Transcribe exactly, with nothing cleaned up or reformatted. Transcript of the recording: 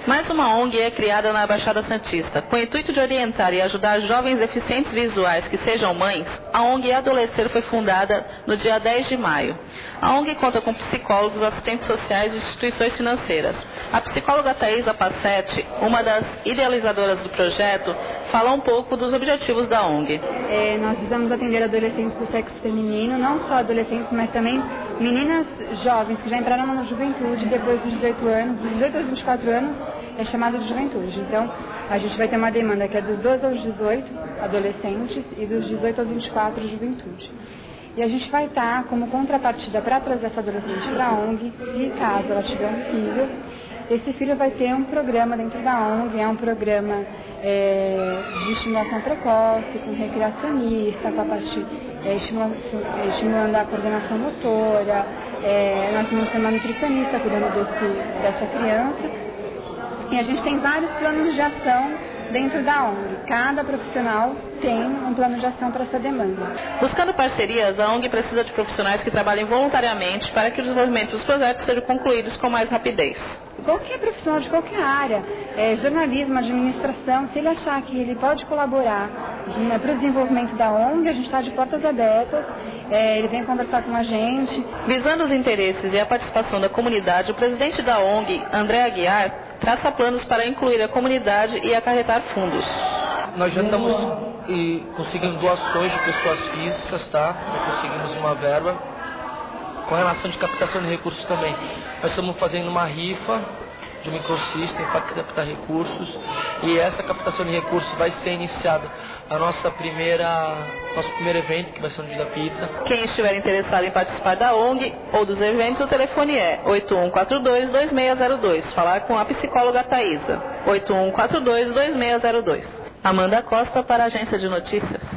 Mais uma O N G é criada na Baixada Santista. Com o intuito de orientar e ajudar jovens deficientes visuais que sejam mães, a O N G Adolescer foi fundada no dia dez de maio. A O N G conta com psicólogos, assistentes sociais e instituições financeiras. A psicóloga Thaisa Passetti, uma das idealizadoras do projeto, fala um pouco dos objetivos da O N G. É, nós visamos atender adolescentes do sexo feminino, não só adolescentes, mas também meninas jovens que já entraram na juventude depois dos dezoito anos, dos dezoito aos vinte e quatro anos, é chamada de juventude. Então, a gente vai ter uma demanda que é dos doze aos dezoito, adolescentes, e dos dezoito aos vinte e quatro, juventude. E a gente vai estar como contrapartida para trazer essa adolescente para a O N G, se caso ela tiver um filho. Esse filho vai ter um programa dentro da O N G, é um programa é, de estimulação precoce, com recreacionista, com a parte é, estimula, estimulando a coordenação motora. É, nós vamos ter uma nutricionista cuidando desse, dessa criança. E a gente tem vários planos de ação dentro da O N G. Cada profissional tem um plano de ação para essa demanda. Buscando parcerias, a O N G precisa de profissionais que trabalhem voluntariamente para que o desenvolvimento dos projetos sejam concluídos com mais rapidez. Qualquer profissional de qualquer área, é, jornalismo, administração, se ele achar que ele pode colaborar né, para o desenvolvimento da O N G, a gente está de portas abertas, é, ele vem conversar com a gente. Visando os interesses e a participação da comunidade, o presidente da O N G, André Aguiar, traça planos para incluir a comunidade e acarretar fundos. Nós já estamos e, conseguindo doações de pessoas físicas, tá? Já conseguimos uma verba. Com relação de captação de recursos também, nós estamos fazendo uma rifa de um microsystem para captar recursos, e essa captação de recursos vai ser iniciada a nossa primeira, nosso primeiro evento, que vai ser no dia da pizza. Quem estiver interessado em participar da O N G ou dos eventos, o telefone é oito um quatro dois, dois seis zero dois. Falar com a psicóloga Thaisa. oito um quatro dois, dois seis zero dois. Amanda Costa para a Agência de Notícias.